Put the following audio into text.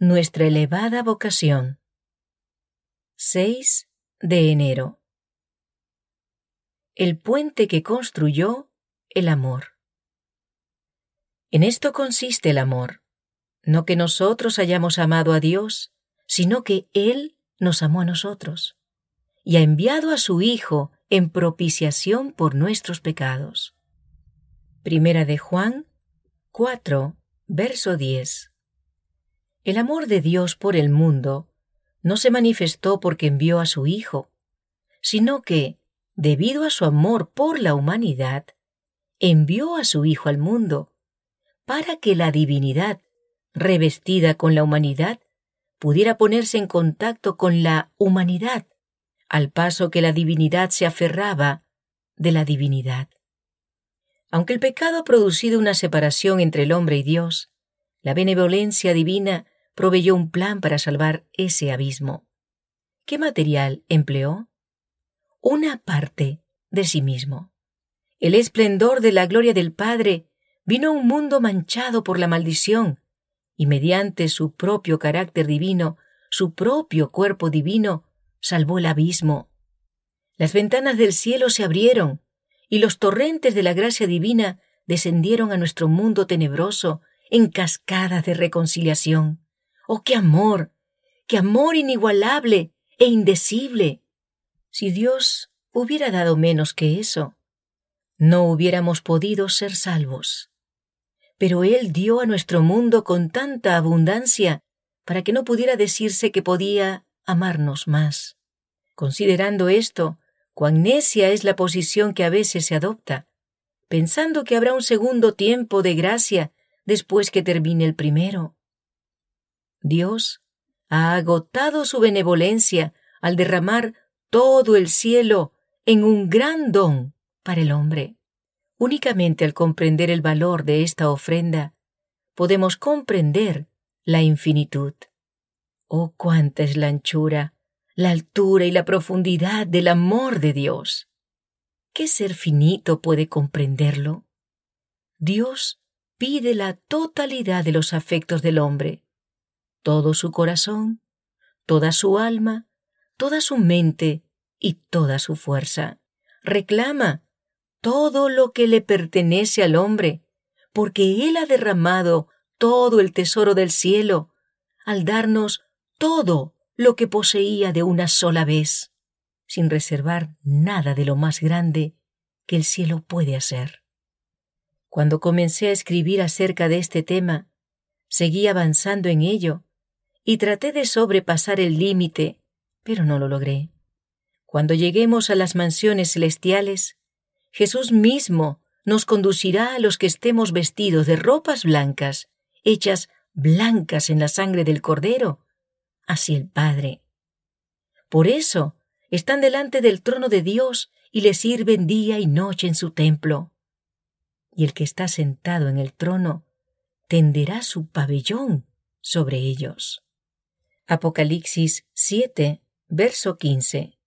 Nuestra elevada vocación. 6 de enero. El puente que construyó el amor. En esto consiste el amor, no que nosotros hayamos amado a Dios, sino que Él nos amó a nosotros, y ha enviado a su Hijo en propiciación por nuestros pecados. Primera de Juan 4, verso 10. El amor de Dios por el mundo no se manifestó porque envió a su Hijo, sino que, debido a su amor por la humanidad, envió a su Hijo al mundo, para que la divinidad, revestida con la humanidad, pudiera ponerse en contacto con la humanidad, al paso que la divinidad se aferraba de la divinidad. Aunque el pecado ha producido una separación entre el hombre y Dios, la benevolencia divina proveyó un plan para salvar ese abismo. ¿Qué material empleó? Una parte de sí mismo. El esplendor de la gloria del Padre vino a un mundo manchado por la maldición, y mediante su propio carácter divino, su propio cuerpo divino, salvó el abismo. Las ventanas del cielo se abrieron, y los torrentes de la gracia divina descendieron a nuestro mundo tenebroso en cascadas de reconciliación. ¡Oh, qué amor! ¡Qué amor inigualable e indecible! Si Dios hubiera dado menos que eso, no hubiéramos podido ser salvos. Pero Él dio a nuestro mundo con tanta abundancia para que no pudiera decirse que podía amarnos más. Considerando esto, cuán necia es la posición que a veces se adopta, pensando que habrá un segundo tiempo de gracia después que termine el primero. Dios ha agotado su benevolencia al derramar todo el cielo en un gran don para el hombre. Únicamente al comprender el valor de esta ofrenda, podemos comprender la infinitud. ¡Oh, cuánta es la anchura, la altura y la profundidad del amor de Dios! ¿Qué ser finito puede comprenderlo? Dios pide la totalidad de los afectos del hombre, todo su corazón, toda su alma, toda su mente y toda su fuerza. Reclama todo lo que le pertenece al hombre, porque Él ha derramado todo el tesoro del cielo al darnos todo lo que poseía de una sola vez, sin reservar nada de lo más grande que el cielo puede hacer. Cuando comencé a escribir acerca de este tema, seguí avanzando en ello y traté de sobrepasar el límite, pero no lo logré. Cuando lleguemos a las mansiones celestiales, Jesús mismo nos conducirá a los que estemos vestidos de ropas blancas, hechas blancas en la sangre del Cordero, hacia el Padre. Por eso están delante del trono de Dios y le sirven día y noche en su templo. Y el que está sentado en el trono tenderá su pabellón sobre ellos. Apocalipsis 7, verso 15.